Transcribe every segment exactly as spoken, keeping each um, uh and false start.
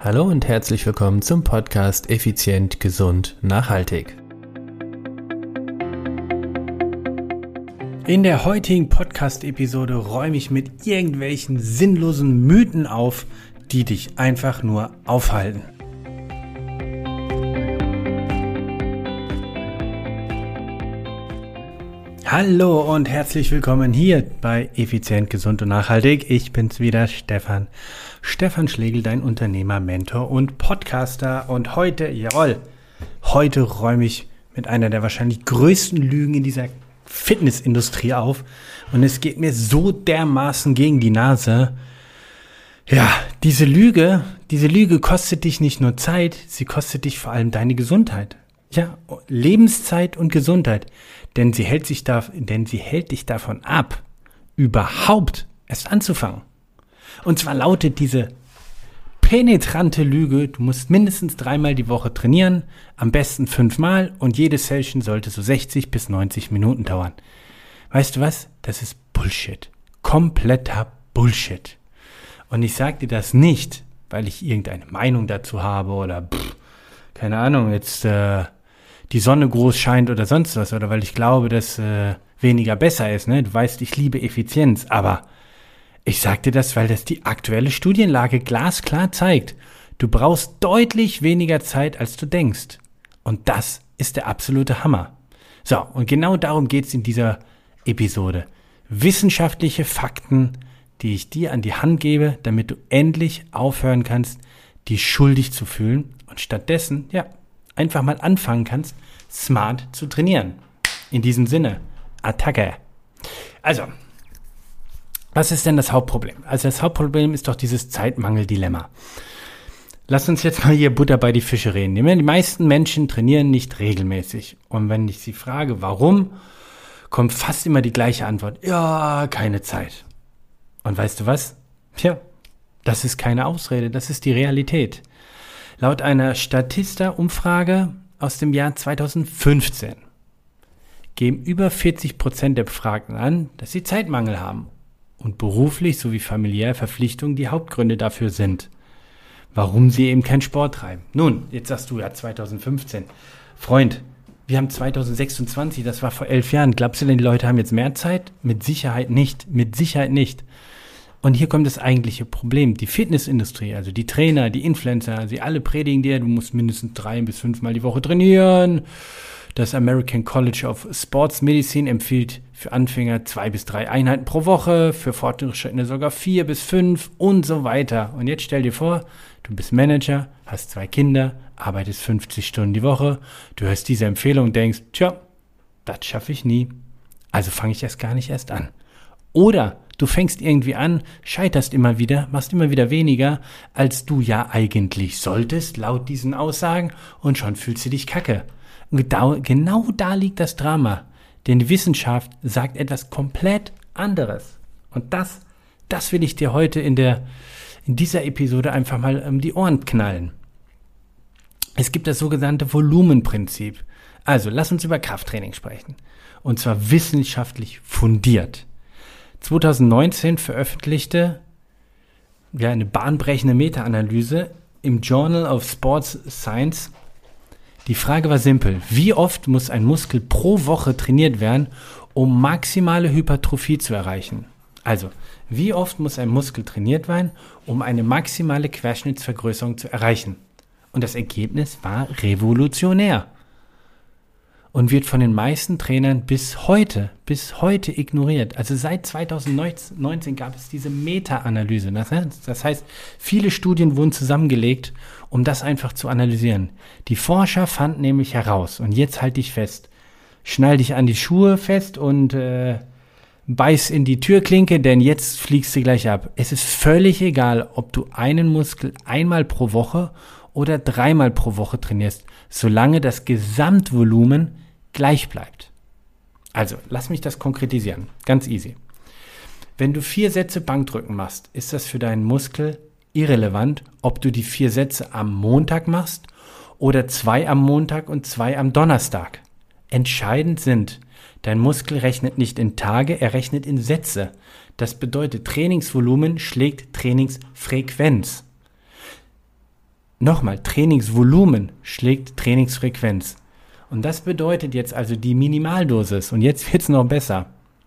Hallo und herzlich willkommen zum Podcast Effizient, Gesund, Nachhaltig. In der heutigen Podcast-Episode räume ich mit irgendwelchen sinnlosen Mythen auf, die dich einfach nur aufhalten. Hallo und herzlich willkommen hier bei Effizient, Gesund und Nachhaltig. Ich bin's wieder, Stefan. Stefan Schlegel, dein Unternehmer, Mentor und Podcaster. Und heute, jawohl, heute räume ich mit einer der wahrscheinlich größten Lügen in dieser Fitnessindustrie auf. Und es geht mir so dermaßen gegen die Nase. Ja, diese Lüge, diese Lüge kostet dich nicht nur Zeit, sie kostet dich vor allem deine Gesundheit. Ja, Lebenszeit und Gesundheit. Denn sie hält sich da, denn sie hält dich davon ab, überhaupt erst anzufangen. Und zwar lautet diese penetrante Lüge, du musst mindestens dreimal die Woche trainieren, am besten fünfmal und jede Session sollte so sechzig bis neunzig Minuten dauern. Weißt du was? Das ist Bullshit. Kompletter Bullshit. Und ich sage dir das nicht, weil ich irgendeine Meinung dazu habe oder pff, keine Ahnung, jetzt äh, die Sonne groß scheint oder sonst was oder weil ich glaube, dass äh, weniger besser ist. Ne? Du weißt, ich liebe Effizienz, aber ich sag dir das, weil das die aktuelle Studienlage glasklar zeigt. Du brauchst deutlich weniger Zeit, als du denkst. Und das ist der absolute Hammer. So, und genau darum geht's in dieser Episode. Wissenschaftliche Fakten, die ich dir an die Hand gebe, damit du endlich aufhören kannst, dich schuldig zu fühlen und stattdessen, ja, einfach mal anfangen kannst, smart zu trainieren. In diesem Sinne, Attacke. Also, was ist denn das Hauptproblem? Also das Hauptproblem ist doch dieses Zeitmangel-Dilemma. Lass uns jetzt mal hier Butter bei die Fische reden. Die meisten Menschen trainieren nicht regelmäßig. Und wenn ich sie frage, warum, kommt fast immer die gleiche Antwort. Ja, keine Zeit. Und weißt du was? Tja, das ist keine Ausrede, das ist die Realität. Laut einer Statista-Umfrage aus dem Jahr zweitausendfünfzehn geben über vierzig Prozent der Befragten an, dass sie Zeitmangel haben und beruflich sowie familiär Verpflichtungen die Hauptgründe dafür sind, warum sie eben keinen Sport treiben. Nun, jetzt sagst du ja zweitausendfünfzehn. Freund, wir haben zweitausendsechsundzwanzig, das war vor elf Jahren. Glaubst du denn, die Leute haben jetzt mehr Zeit? Mit Sicherheit nicht, mit Sicherheit nicht. Und hier kommt das eigentliche Problem. Die Fitnessindustrie, also die Trainer, die Influencer, sie alle predigen dir, du musst mindestens drei bis fünfmal die Woche trainieren. Das American College of Sports Medicine empfiehlt für Anfänger zwei bis drei Einheiten pro Woche, für Fortgeschrittene sogar vier bis fünf und so weiter. Und jetzt stell dir vor, du bist Manager, hast zwei Kinder, arbeitest fünfzig Stunden die Woche, du hörst diese Empfehlung und denkst, tja, das schaffe ich nie. Also fange ich erst gar nicht erst an. Oder du fängst irgendwie an, scheiterst immer wieder, machst immer wieder weniger, als du ja eigentlich solltest, laut diesen Aussagen, und schon fühlst du dich kacke. Und genau, genau da liegt das Drama. Denn die Wissenschaft sagt etwas komplett anderes. Und das, das will ich dir heute in der, in dieser Episode einfach mal um die Ohren knallen. Es gibt das sogenannte Volumenprinzip. Also, lass uns über Krafttraining sprechen. Und zwar wissenschaftlich fundiert. zweitausendneunzehn veröffentlichte ja, eine bahnbrechende Meta-Analyse im Journal of Sports Science. Die Frage war simpel. Wie oft muss ein Muskel pro Woche trainiert werden, um maximale Hypertrophie zu erreichen? Also, wie oft muss ein Muskel trainiert werden, um eine maximale Querschnittsvergrößerung zu erreichen? Und das Ergebnis war revolutionär. Und wird von den meisten Trainern bis heute, bis heute ignoriert. Also seit zweitausendneunzehn gab es diese Meta-Analyse. Das heißt, das heißt, viele Studien wurden zusammengelegt, um das einfach zu analysieren. Die Forscher fanden nämlich heraus, und jetzt halt dich fest, schnall dich an die Schuhe fest und äh, beiß in die Türklinke, denn jetzt fliegst du gleich ab. Es ist völlig egal, ob du einen Muskel einmal pro Woche oder dreimal pro Woche trainierst, solange das Gesamtvolumen gleich bleibt. Also, lass mich das konkretisieren. Ganz easy. Wenn du vier Sätze Bankdrücken machst, ist das für deinen Muskel irrelevant, ob du die vier Sätze am Montag machst oder zwei am Montag und zwei am Donnerstag. Entscheidend sind, dein Muskel rechnet nicht in Tage, er rechnet in Sätze. Das bedeutet, Trainingsvolumen schlägt Trainingsfrequenz. Nochmal, Trainingsvolumen schlägt Trainingsfrequenz. Und das bedeutet jetzt also die Minimaldosis. Und jetzt wird es noch besser.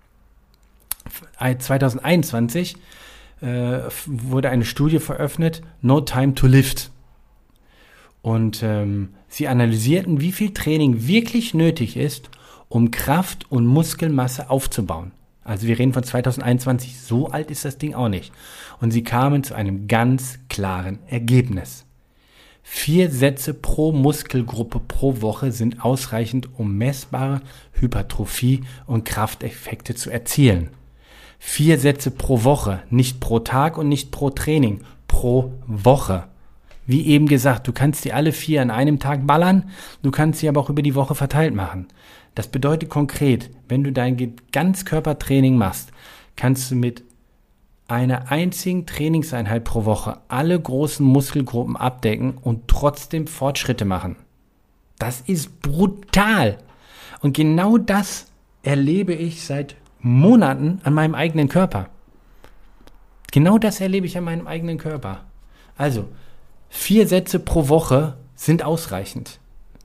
zwanzig einundzwanzig äh, wurde eine Studie veröffentlicht, No Time to Lift. Und ähm, sie analysierten, wie viel Training wirklich nötig ist, um Kraft und Muskelmasse aufzubauen. Also wir reden von zwanzig einundzwanzig, so alt ist das Ding auch nicht. Und sie kamen zu einem ganz klaren Ergebnis. Vier Sätze pro Muskelgruppe pro Woche sind ausreichend, um messbare Hypertrophie und Krafteffekte zu erzielen. Vier Sätze pro Woche, nicht pro Tag und nicht pro Training, pro Woche. Wie eben gesagt, du kannst die alle vier an einem Tag ballern, du kannst sie aber auch über die Woche verteilt machen. Das bedeutet konkret, wenn du dein Ganzkörpertraining machst, kannst du mit einer einzigen Trainingseinheit pro Woche alle großen Muskelgruppen abdecken und trotzdem Fortschritte machen. Das ist brutal. Und genau das erlebe ich seit Monaten an meinem eigenen Körper. Genau das erlebe ich an meinem eigenen Körper. Also, vier Sätze pro Woche sind ausreichend.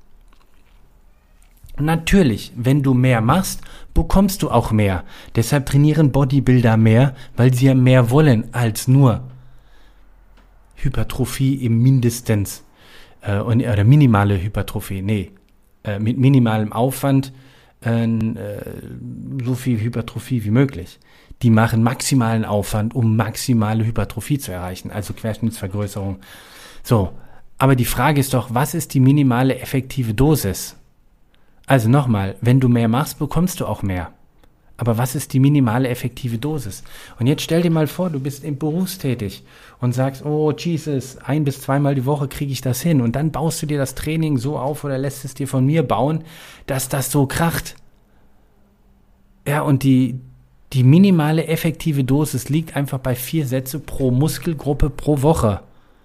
Natürlich, wenn du mehr machst, bekommst du auch mehr. Deshalb trainieren Bodybuilder mehr, weil sie ja mehr wollen als nur Hypertrophie im mindestens äh, oder minimale Hypertrophie. Nee, äh, mit minimalem Aufwand äh, so viel Hypertrophie wie möglich. Die machen maximalen Aufwand, um maximale Hypertrophie zu erreichen, also Querschnittsvergrößerung. So, aber die Frage ist doch, was ist die minimale effektive Dosis? Also nochmal, wenn du mehr machst, bekommst du auch mehr. Aber was ist die minimale effektive Dosis? Und jetzt stell dir mal vor, du bist im berufstätig und sagst, oh Jesus, ein bis zweimal die Woche kriege ich das hin. Und dann baust du dir das Training so auf oder lässt es dir von mir bauen, dass das so kracht. Ja, und die, die minimale effektive Dosis liegt einfach bei vier Sätze pro Muskelgruppe pro Woche.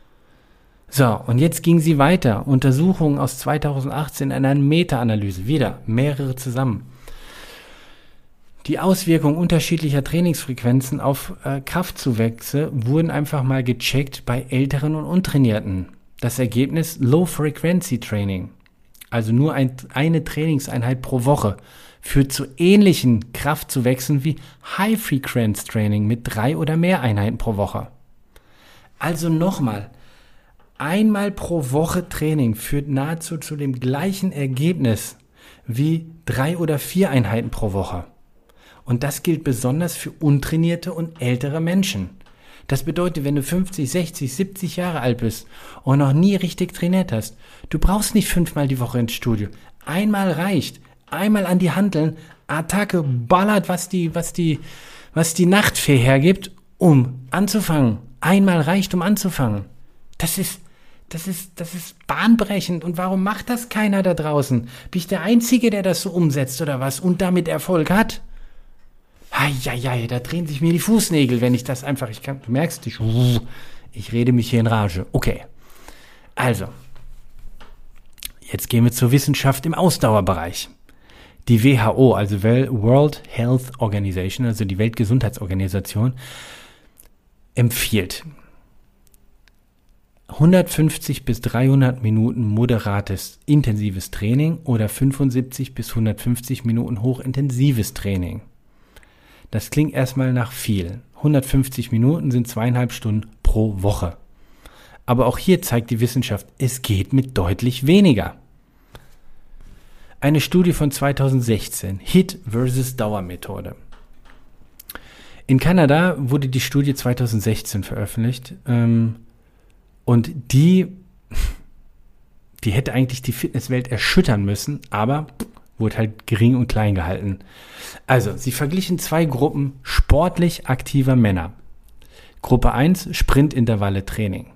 So, und jetzt ging sie weiter. Untersuchungen aus zweitausendachtzehn in einer Meta-Analyse. Wieder mehrere zusammen. Die Auswirkungen unterschiedlicher Trainingsfrequenzen auf äh, Kraftzuwächse wurden einfach mal gecheckt bei Älteren und Untrainierten. Das Ergebnis Low-Frequency-Training, also nur ein, eine Trainingseinheit pro Woche, führt zu ähnlichen Kraftzuwächsen wie High-Frequency-Training mit drei oder mehr Einheiten pro Woche. Also nochmal, einmal pro Woche Training führt nahezu zu dem gleichen Ergebnis wie drei oder vier Einheiten pro Woche. Und das gilt besonders für untrainierte und ältere Menschen. Das bedeutet, wenn du fünfzig, sechzig, siebzig Jahre alt bist und noch nie richtig trainiert hast, du brauchst nicht fünfmal die Woche ins Studio. Einmal reicht. Einmal an die Hanteln, Attacke, ballert, was die, was die, was die Nachtfee hergibt, um anzufangen. Einmal reicht, um anzufangen. Das ist, das ist, das ist bahnbrechend. Und warum macht das keiner da draußen? Bin ich der Einzige, der das so umsetzt oder was und damit Erfolg hat? Eieiei, da drehen sich mir die Fußnägel, wenn ich das einfach, ich kann, du merkst, ich, ich rede mich hier in Rage. Okay, also, jetzt gehen wir zur Wissenschaft im Ausdauerbereich. Die W H O, also World Health Organization, also die Weltgesundheitsorganisation, empfiehlt hundertfünfzig bis dreihundert Minuten moderates, intensives Training oder fünfundsiebzig bis hundertfünfzig Minuten hochintensives Training. Das klingt erstmal nach viel. hundertfünfzig Minuten sind zweieinhalb Stunden pro Woche. Aber auch hier zeigt die Wissenschaft, es geht mit deutlich weniger. Eine Studie von zweitausendsechzehn, H I I T versus Dauermethode. In Kanada wurde die Studie zweitausendsechzehn veröffentlicht ähm, und die, die hätte eigentlich die Fitnesswelt erschüttern müssen, aber wurde halt gering und klein gehalten. Also, sie verglichen zwei Gruppen sportlich aktiver Männer. Gruppe eins, Sprintintervalle Training.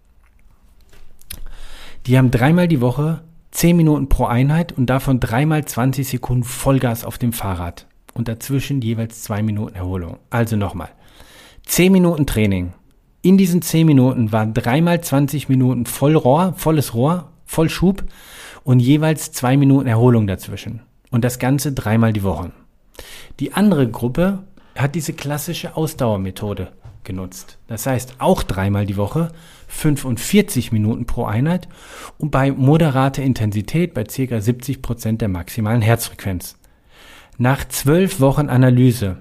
Die haben dreimal die Woche zehn Minuten pro Einheit und davon dreimal zwanzig Sekunden Vollgas auf dem Fahrrad und dazwischen jeweils zwei Minuten Erholung. Also nochmal, zehn Minuten Training. In diesen zehn Minuten waren dreimal zwanzig Minuten Vollrohr, volles Rohr, Vollschub und jeweils zwei Minuten Erholung dazwischen. Und das Ganze dreimal die Woche. Die andere Gruppe hat diese klassische Ausdauermethode genutzt. Das heißt auch dreimal die Woche, fünfundvierzig Minuten pro Einheit und bei moderater Intensität bei ca. siebzig Prozent der maximalen Herzfrequenz. Nach zwölf Wochen Analyse,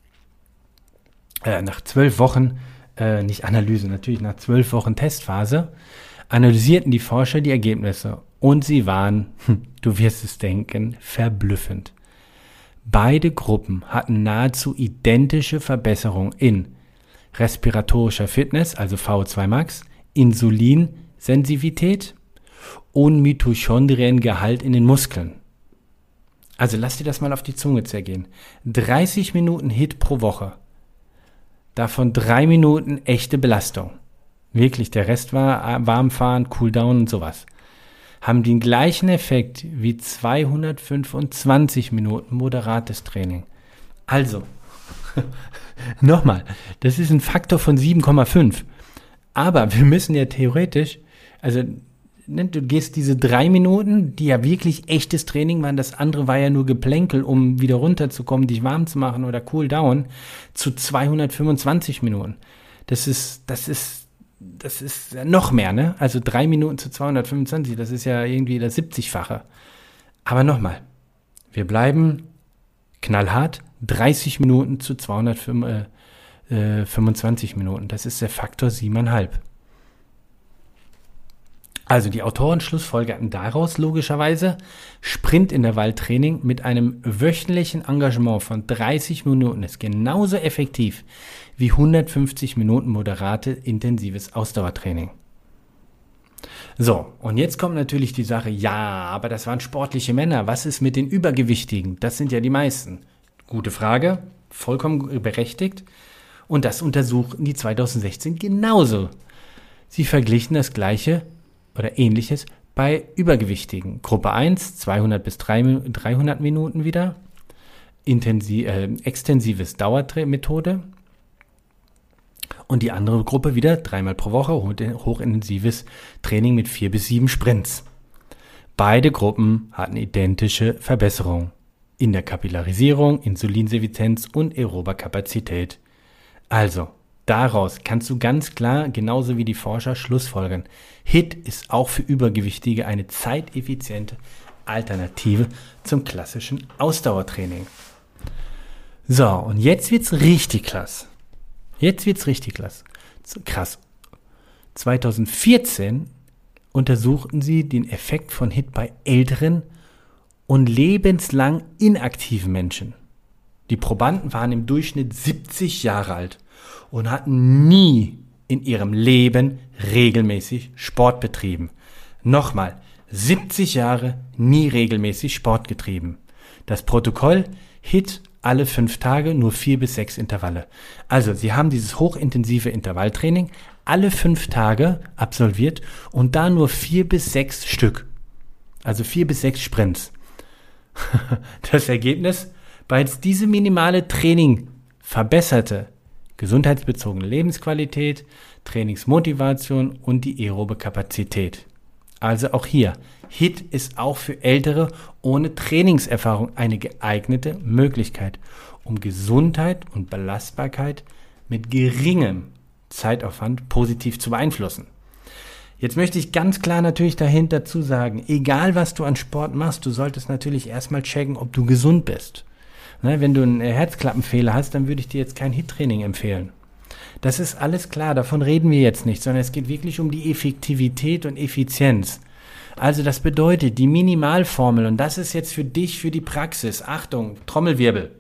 äh, nach zwölf Wochen, äh, nicht Analyse, natürlich nach zwölf Wochen Testphase, analysierten die Forscher die Ergebnisse und sie waren, hm, du wirst es denken, verblüffend. Beide Gruppen hatten nahezu identische Verbesserungen in respiratorischer Fitness, also V O zwei Max, Insulinsensivität und Mitochondriengehalt in den Muskeln. Also lass dir das mal auf die Zunge zergehen. dreißig Minuten H I I T pro Woche. Davon drei Minuten echte Belastung. Wirklich, der Rest war Warmfahren, Cooldown und sowas. Haben den gleichen Effekt wie zweihundertfünfundzwanzig Minuten moderates Training. Also, nochmal, das ist ein Faktor von sieben Komma fünf. Aber wir müssen ja theoretisch, also du gehst diese drei Minuten, die ja wirklich echtes Training waren, das andere war ja nur Geplänkel, um wieder runterzukommen, dich warm zu machen oder Cooldown, zu zweihundertfünfundzwanzig Minuten. Das ist, das ist, das ist noch mehr, ne? Also drei Minuten zu zweihundertfünfundzwanzig, das ist ja irgendwie das siebzigfache. Aber nochmal, wir bleiben knallhart, dreißig Minuten zu zweihundertfünfundzwanzig Minuten. Das ist der Faktor sieben Komma fünf. Also die Autoren schlussfolgerten daraus logischerweise, Sprintintervalltraining mit einem wöchentlichen Engagement von dreißig Minuten ist genauso effektiv wie hundertfünfzig Minuten moderate intensives Ausdauertraining. So, und jetzt kommt natürlich die Sache, ja, aber das waren sportliche Männer, was ist mit den Übergewichtigen? Das sind ja die meisten. Gute Frage, vollkommen berechtigt. Und das untersuchten die zweitausendsechzehn genauso. Sie verglichen das Gleiche oder Ähnliches bei Übergewichtigen. Gruppe eins, zweihundert bis dreihundert Minuten wieder, Intensiv, äh, extensives Dauermethode. Und die andere Gruppe wieder dreimal pro Woche, hochintensives Training mit vier bis sieben Sprints. Beide Gruppen hatten identische Verbesserungen in der Kapillarisierung, Insulinsensitivitäts und aerober Kapazität. Also, daraus kannst du ganz klar, genauso wie die Forscher, schlussfolgern. H I I T ist auch für Übergewichtige eine zeiteffiziente Alternative zum klassischen Ausdauertraining. So, und jetzt wird's richtig krass. Jetzt wird's richtig krass. Krass. zweitausendvierzehn untersuchten sie den Effekt von H I I T bei älteren und lebenslang inaktiven Menschen. Die Probanden waren im Durchschnitt siebzig Jahre alt und hatten nie in ihrem Leben regelmäßig Sport betrieben. Nochmal, siebzig Jahre nie regelmäßig Sport getrieben. Das Protokoll H I I T alle fünf Tage, nur vier bis sechs Intervalle. Also, sie haben dieses hochintensive Intervalltraining alle fünf Tage absolviert und da nur vier bis sechs Stück. Also vier bis sechs Sprints. Das Ergebnis? Bereits diese minimale Training verbesserte gesundheitsbezogene Lebensqualität, Trainingsmotivation und die aerobe Kapazität. Also auch hier, H I I T ist auch für Ältere ohne Trainingserfahrung eine geeignete Möglichkeit, um Gesundheit und Belastbarkeit mit geringem Zeitaufwand positiv zu beeinflussen. Jetzt möchte ich ganz klar natürlich dahinter zu sagen, egal was du an Sport machst, du solltest natürlich erstmal checken, ob du gesund bist. Ne, wenn du einen Herzklappenfehler hast, dann würde ich dir jetzt kein H I I T-Training empfehlen. Das ist alles klar, davon reden wir jetzt nicht, sondern es geht wirklich um die Effektivität und Effizienz. Also das bedeutet, die Minimalformel, und das ist jetzt für dich, für die Praxis, Achtung, Trommelwirbel.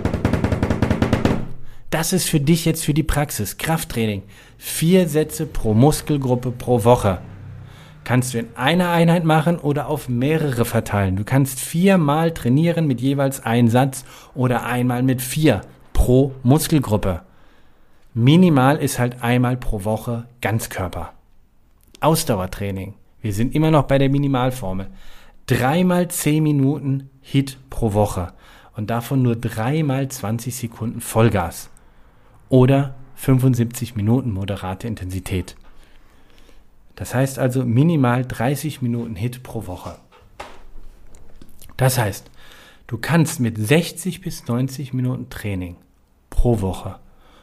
Das ist für dich jetzt für die Praxis, Krafttraining. Vier Sätze pro Muskelgruppe pro Woche. Kannst du in einer Einheit machen oder auf mehrere verteilen. Du kannst viermal trainieren mit jeweils einem Satz oder einmal mit vier pro Muskelgruppe. Minimal ist halt einmal pro Woche Ganzkörper. Ausdauertraining. Wir sind immer noch bei der Minimalformel. Dreimal zehn Minuten H I I T pro Woche und davon nur dreimal zwanzig Sekunden Vollgas. Oder fünfundsiebzig Minuten moderate Intensität. Das heißt also minimal dreißig Minuten H I I T pro Woche. Das heißt, du kannst mit sechzig bis neunzig Minuten Training pro Woche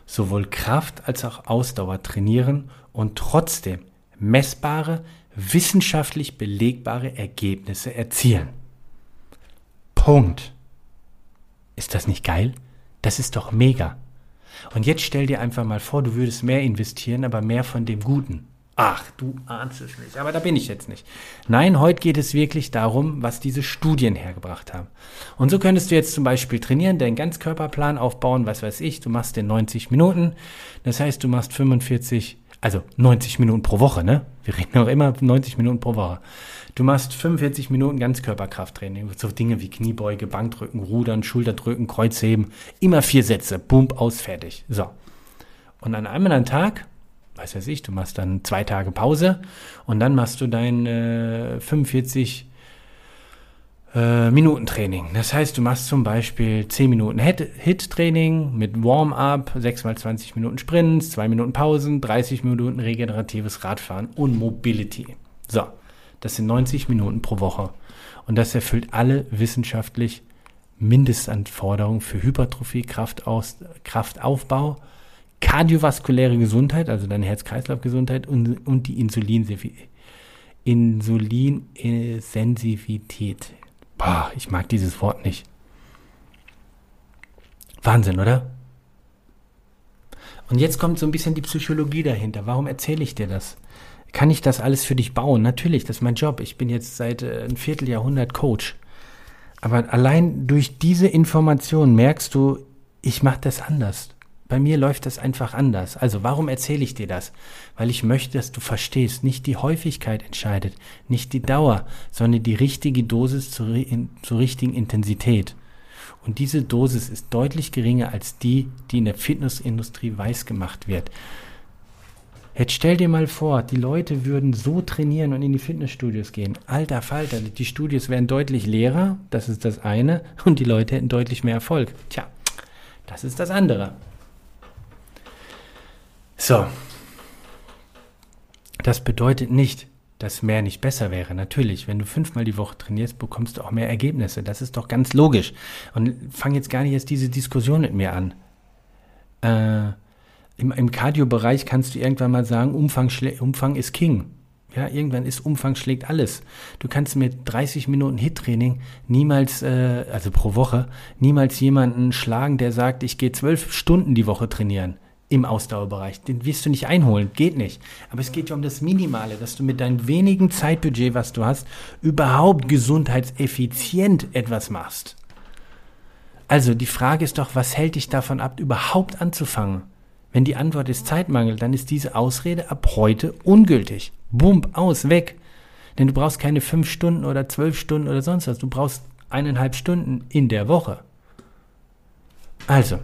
sowohl Kraft als auch Ausdauer trainieren und trotzdem messbare, wissenschaftlich belegbare Ergebnisse erzielen. Punkt. Ist das nicht geil? Das ist doch mega. Und jetzt stell dir einfach mal vor, du würdest mehr investieren, aber mehr von dem Guten. Ach, du ahnst es nicht, aber da bin ich jetzt nicht. Nein, heute geht es wirklich darum, was diese Studien hergebracht haben. Und so könntest du jetzt zum Beispiel trainieren, deinen Ganzkörperplan aufbauen, was weiß ich, du machst den neunzig Minuten, das heißt, du machst fünfundvierzig, also neunzig Minuten pro Woche, ne? Wir reden auch immer neunzig Minuten pro Woche. Du machst fünfundvierzig Minuten Ganzkörperkrafttraining, so Dinge wie Kniebeuge, Bankdrücken, Rudern, Schulterdrücken, Kreuzheben, immer vier Sätze, bumm, aus, fertig. So. Und an einem anderen Tag, weiß weiß ich, du machst dann zwei Tage Pause und dann machst du dein äh, fünfundvierzig äh, Minuten Training. Das heißt, du machst zum Beispiel zehn Minuten Hit-Training mit Warm-up, sechs mal zwanzig Minuten Sprints, zwei Minuten Pausen, dreißig Minuten regeneratives Radfahren und Mobility. So, das sind neunzig Minuten pro Woche. Und das erfüllt alle wissenschaftlich Mindestanforderungen für Hypertrophie, Kraftaus- Kraftaufbau, kardiovaskuläre Gesundheit, also deine Herz-Kreislauf-Gesundheit und, und die Insulinsensivität. Boah, ich mag dieses Wort nicht. Wahnsinn, oder? Und jetzt kommt so ein bisschen die Psychologie dahinter. Warum erzähle ich dir das? Kann ich das alles für dich bauen? Natürlich, das ist mein Job. Ich bin jetzt seit äh, ein Vierteljahrhundert Coach. Aber allein durch diese Information merkst du, ich mache das anders. Bei mir läuft das einfach anders. Also warum erzähle ich dir das? Weil ich möchte, dass du verstehst, nicht die Häufigkeit entscheidet, nicht die Dauer, sondern die richtige Dosis zur, in, zur richtigen Intensität. Und diese Dosis ist deutlich geringer als die, die in der Fitnessindustrie weiß gemacht wird. Jetzt stell dir mal vor, die Leute würden so trainieren und in die Fitnessstudios gehen. Alter Falter, die Studios wären deutlich leerer, das ist das eine, und die Leute hätten deutlich mehr Erfolg. Tja, das ist das andere. So, das bedeutet nicht, dass mehr nicht besser wäre. Natürlich, wenn du fünfmal die Woche trainierst, bekommst du auch mehr Ergebnisse. Das ist doch ganz logisch. Und fang jetzt gar nicht erst diese Diskussion mit mir an. Äh, im, im Cardio-Bereich kannst du irgendwann mal sagen, Umfang, schlä- Umfang ist King. Ja, irgendwann ist Umfang schlägt alles. Du kannst mit dreißig Minuten Hit-Training niemals, äh, also pro Woche, niemals jemanden schlagen, der sagt, ich gehe zwölf Stunden die Woche trainieren. Im Ausdauerbereich. Den wirst du nicht einholen, geht nicht. Aber es geht ja um das Minimale, dass du mit deinem wenigen Zeitbudget, was du hast, überhaupt gesundheitseffizient etwas machst. Also die Frage ist doch, was hält dich davon ab, überhaupt anzufangen? Wenn die Antwort ist Zeitmangel, dann ist diese Ausrede ab heute ungültig. Bump, aus, weg. Denn du brauchst keine fünf Stunden oder zwölf Stunden oder sonst was. Du brauchst eineinhalb Stunden in der Woche. Also,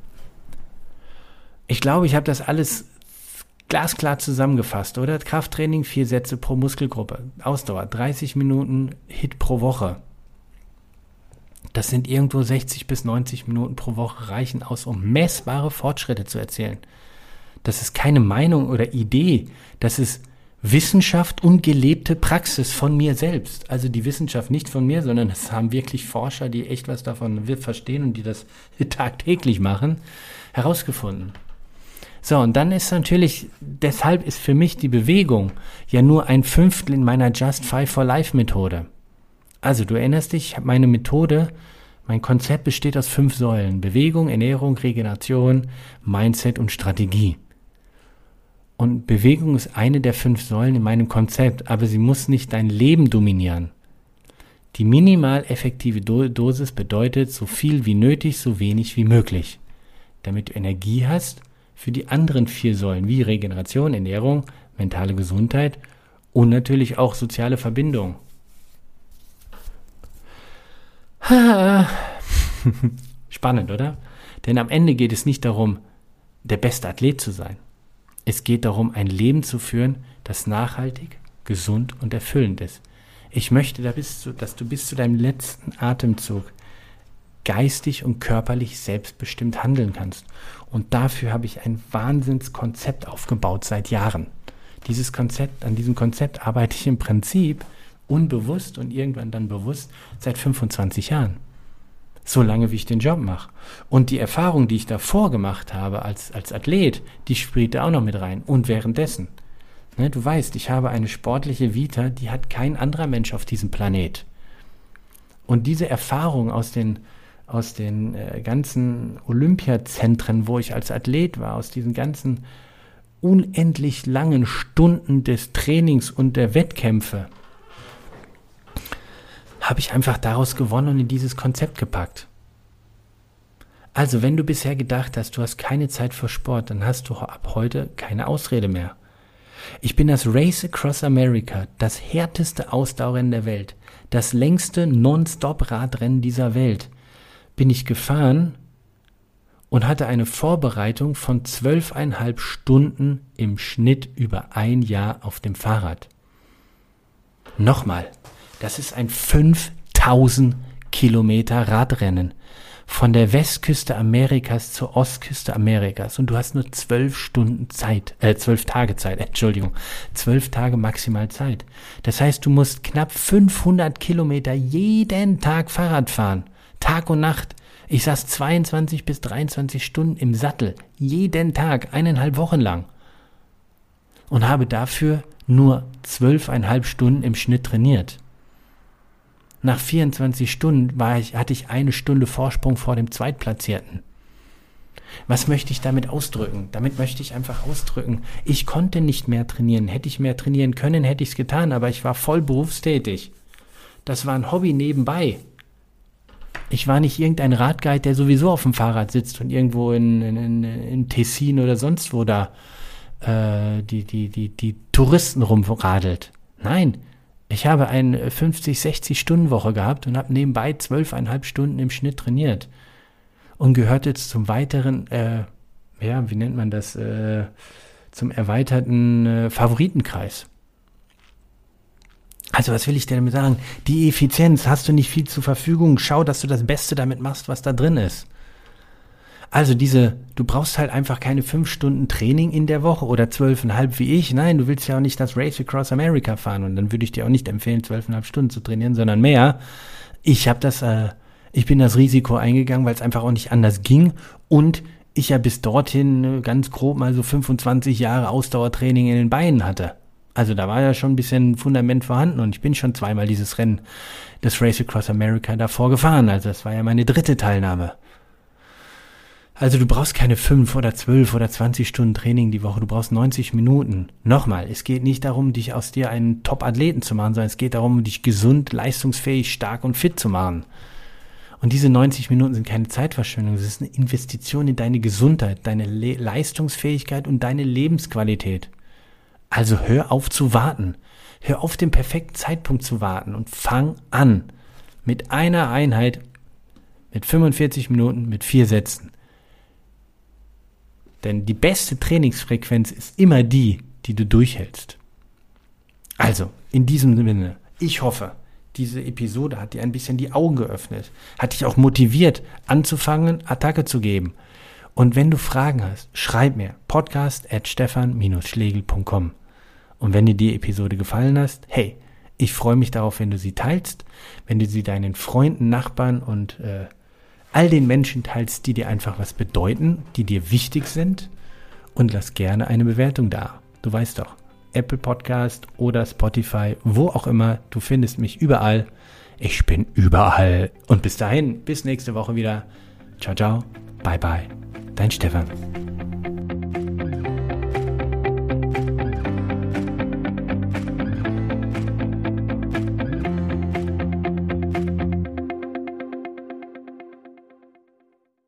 ich glaube, ich habe das alles glasklar zusammengefasst, oder? Krafttraining, vier Sätze pro Muskelgruppe. Ausdauer, dreißig Minuten Hit pro Woche. Das sind irgendwo sechzig bis neunzig Minuten pro Woche, reichen aus, um messbare Fortschritte zu erzielen. Das ist keine Meinung oder Idee. Das ist Wissenschaft und gelebte Praxis von mir selbst. Also die Wissenschaft nicht von mir, sondern es haben wirklich Forscher, die echt was davon verstehen und die das tagtäglich machen, herausgefunden. So, und dann ist natürlich, deshalb ist für mich die Bewegung ja nur ein Fünftel in meiner Just Five for Life Methode. Also du erinnerst dich, meine Methode, mein Konzept besteht aus fünf Säulen. Bewegung, Ernährung, Regeneration, Mindset und Strategie. Und Bewegung ist eine der fünf Säulen in meinem Konzept, aber sie muss nicht dein Leben dominieren. Die minimal effektive Do- Dosis bedeutet so viel wie nötig, so wenig wie möglich. Damit du Energie hast für die anderen vier Säulen, wie Regeneration, Ernährung, mentale Gesundheit und natürlich auch soziale Verbindung. Spannend, oder? Denn am Ende geht es nicht darum, der beste Athlet zu sein. Es geht darum, ein Leben zu führen, das nachhaltig, gesund und erfüllend ist. Ich möchte, dass du bis zu deinem letzten Atemzug geistig und körperlich selbstbestimmt handeln kannst. Und dafür habe ich ein Wahnsinnskonzept aufgebaut seit Jahren. Dieses Konzept, an diesem Konzept arbeite ich im Prinzip unbewusst und irgendwann dann bewusst seit fünfundzwanzig Jahren. solange wie ich den Job mache. Und die Erfahrung, die ich davor gemacht habe als, als Athlet, die spielt da auch noch mit rein. Und währenddessen. Ne, du weißt, ich habe eine sportliche Vita, die hat kein anderer Mensch auf diesem Planet. Und diese Erfahrung aus den, aus den äh, ganzen Olympiazentren, wo ich als Athlet war, aus diesen ganzen unendlich langen Stunden des Trainings und der Wettkämpfe, habe ich einfach daraus gewonnen und in dieses Konzept gepackt. Also, wenn du bisher gedacht hast, du hast keine Zeit für Sport, dann hast du ab heute keine Ausrede mehr. Ich bin das Race Across America, das härteste Ausdauerrennen der Welt, das längste Non-Stop-Radrennen dieser Welt, bin ich gefahren und hatte eine Vorbereitung von zwölfeinhalb Stunden im Schnitt über ein Jahr auf dem Fahrrad. Nochmal. Das ist ein fünftausend Kilometer Radrennen von der Westküste Amerikas zur Ostküste Amerikas und du hast nur zwölf Stunden Zeit, äh, zwölf Tage Zeit, Entschuldigung, zwölf Tage maximal Zeit. Das heißt, du musst knapp fünfhundert Kilometer jeden Tag Fahrrad fahren, Tag und Nacht. Ich saß zweiundzwanzig bis dreiundzwanzig Stunden im Sattel, jeden Tag, eineinhalb Wochen lang und habe dafür nur zwölfeinhalb Stunden im Schnitt trainiert. Nach vierundzwanzig Stunden war ich, hatte ich eine Stunde Vorsprung vor dem Zweitplatzierten. Was möchte ich damit ausdrücken? Damit möchte ich einfach ausdrücken, ich konnte nicht mehr trainieren. Hätte ich mehr trainieren können, hätte ich es getan, aber ich war voll berufstätig. Das war ein Hobby nebenbei. Ich war nicht irgendein Radguide, der sowieso auf dem Fahrrad sitzt und irgendwo in, in, in Tessin oder sonst wo da äh, die, die, die, die Touristen rumradelt. Nein. Ich habe eine fünfzig, sechzig Stunden Woche gehabt und habe nebenbei zwölfeinhalb Stunden im Schnitt trainiert und gehört jetzt zum weiteren, äh, ja, wie nennt man das, äh, zum erweiterten äh, Favoritenkreis. Also was will ich dir damit sagen? Die Effizienz, hast du nicht viel zur Verfügung, schau, dass du das Beste damit machst, was da drin ist. Also diese, du brauchst halt einfach keine fünf Stunden Training in der Woche oder zwölfeinhalb wie ich. Nein, du willst ja auch nicht das Race Across America fahren und dann würde ich dir auch nicht empfehlen, zwölfeinhalb Stunden zu trainieren, sondern mehr. Ich habe das, äh, ich bin das Risiko eingegangen, weil es einfach auch nicht anders ging und ich ja bis dorthin ganz grob mal so fünfundzwanzig Jahre Ausdauertraining in den Beinen hatte. Also da war ja schon ein bisschen Fundament vorhanden und ich bin schon zweimal dieses Rennen, das Race Across America davor gefahren. Also das war ja meine dritte Teilnahme. Also du brauchst keine fünf oder zwölf oder zwanzig Stunden Training die Woche, du brauchst neunzig Minuten. Nochmal, es geht nicht darum, dich aus dir einen Top-Athleten zu machen, sondern es geht darum, dich gesund, leistungsfähig, stark und fit zu machen. Und diese neunzig Minuten sind keine Zeitverschwendung, es ist eine Investition in deine Gesundheit, deine Le- Leistungsfähigkeit und deine Lebensqualität. Also hör auf zu warten, hör auf den perfekten Zeitpunkt zu warten und fang an mit einer Einheit, mit fünfundvierzig Minuten, mit vier Sätzen. Denn die beste Trainingsfrequenz ist immer die, die du durchhältst. Also, in diesem Sinne, ich hoffe, diese Episode hat dir ein bisschen die Augen geöffnet, hat dich auch motiviert, anzufangen, Attacke zu geben. Und wenn du Fragen hast, schreib mir podcast at stefan dash schlegel punkt com. Und wenn dir die Episode gefallen hat, hey, ich freue mich darauf, wenn du sie teilst, wenn du sie deinen Freunden, Nachbarn und äh, all den Menschen teilst, die dir einfach was bedeuten, die dir wichtig sind und lass gerne eine Bewertung da. Du weißt doch, Apple Podcast oder Spotify, wo auch immer, du findest mich überall. Ich bin überall. Und bis dahin, bis nächste Woche wieder. Ciao, ciao, bye, bye. Dein Stefan.